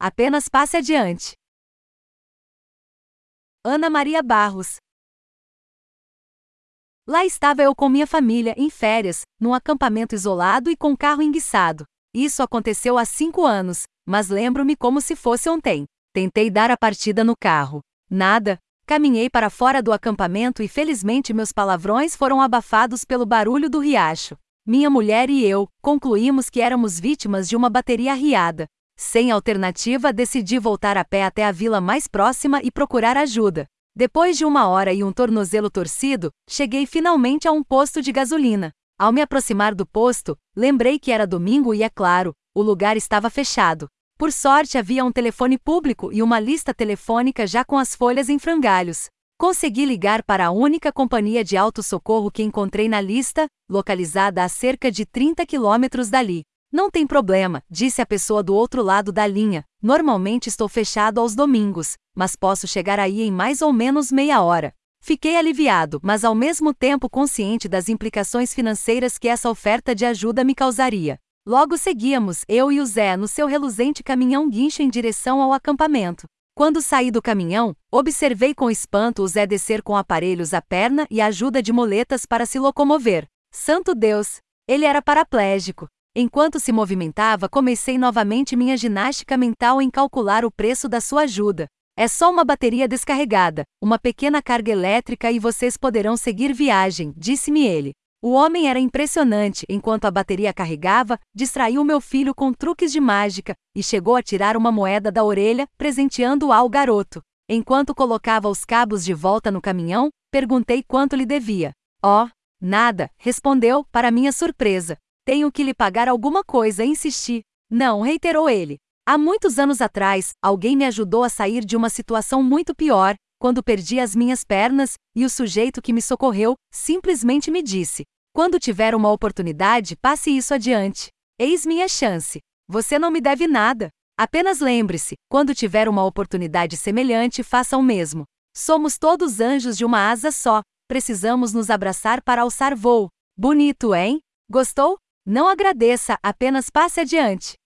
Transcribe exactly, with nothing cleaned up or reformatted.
apenas passe adiante. Ana Maria Barros. Lá estava eu com minha família, em férias, num acampamento isolado e com carro enguiçado. Isso aconteceu há cinco anos, mas lembro-me como se fosse ontem. Tentei dar a partida no carro. Nada. Caminhei para fora do acampamento e felizmente meus palavrões foram abafados pelo barulho do riacho. Minha mulher e eu concluímos que éramos vítimas de uma bateria arriada. Sem alternativa, decidi voltar a pé até a vila mais próxima e procurar ajuda. Depois de uma hora e um tornozelo torcido, cheguei finalmente a um posto de gasolina. Ao me aproximar do posto, lembrei que era domingo e, é claro, o lugar estava fechado. Por sorte, havia um telefone público e uma lista telefônica já com as folhas em frangalhos. Consegui ligar para a única companhia de autossocorro que encontrei na lista, localizada a cerca de trinta quilômetros dali. Não tem problema, disse a pessoa do outro lado da linha. Normalmente estou fechado aos domingos, mas posso chegar aí em mais ou menos meia hora. Fiquei aliviado, mas ao mesmo tempo consciente das implicações financeiras que essa oferta de ajuda me causaria. Logo seguíamos, eu e o Zé, no seu reluzente caminhão guincho em direção ao acampamento. Quando saí do caminhão, observei com espanto o Zé descer com aparelhos à perna e ajuda de muletas para se locomover. Santo Deus! Ele era paraplégico. Enquanto se movimentava, comecei novamente minha ginástica mental em calcular o preço da sua ajuda. É só uma bateria descarregada, uma pequena carga elétrica e vocês poderão seguir viagem, disse-me ele. O homem era impressionante. Enquanto a bateria carregava, distraiu meu filho com truques de mágica e chegou a tirar uma moeda da orelha, presenteando-a ao garoto. Enquanto colocava os cabos de volta no caminhão, perguntei quanto lhe devia. Oh, nada, respondeu, para minha surpresa. Tenho que lhe pagar alguma coisa, insisti. Não, reiterou ele. Há muitos anos atrás, alguém me ajudou a sair de uma situação muito pior, quando perdi as minhas pernas, e o sujeito que me socorreu simplesmente me disse: quando tiver uma oportunidade, passe isso adiante. Eis minha chance. Você não me deve nada. Apenas lembre-se, quando tiver uma oportunidade semelhante, faça o mesmo. Somos todos anjos de uma asa só. Precisamos nos abraçar para alçar voo. Bonito, hein? Gostou? Não agradeça, apenas passe adiante.